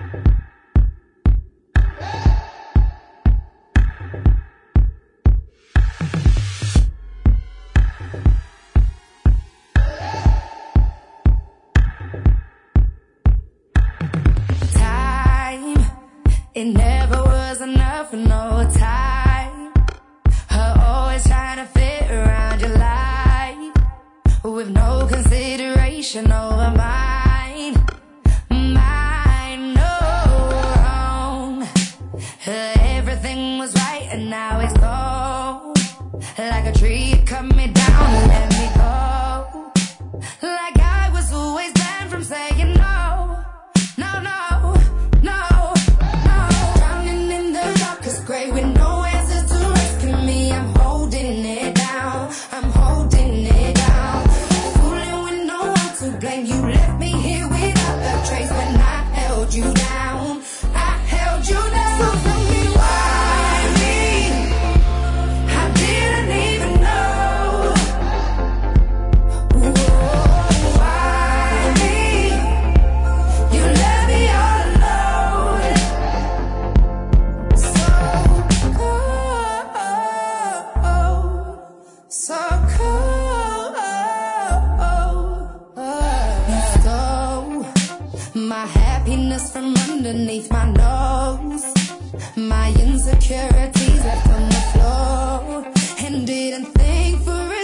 It never was enough for no time. Her always trying to fit around your life, with no consideration over mine. Mine, no wrong. Everything was right and now it's gone. Like a tree, it cut me down and let me go. Like I was always banned from saying no. No, no, no. Gray with no answers to rescue me. I'm holding it down. I'm holding it down. Fooling with no one to blame. You left me here without a trace when I held you down. I held you down. So tell me why me? I didn't even know. Whoa, why me? You left me all alone. So cold. You stole my happiness from underneath my nose. My insecurities left on the floor, and didn't think for it.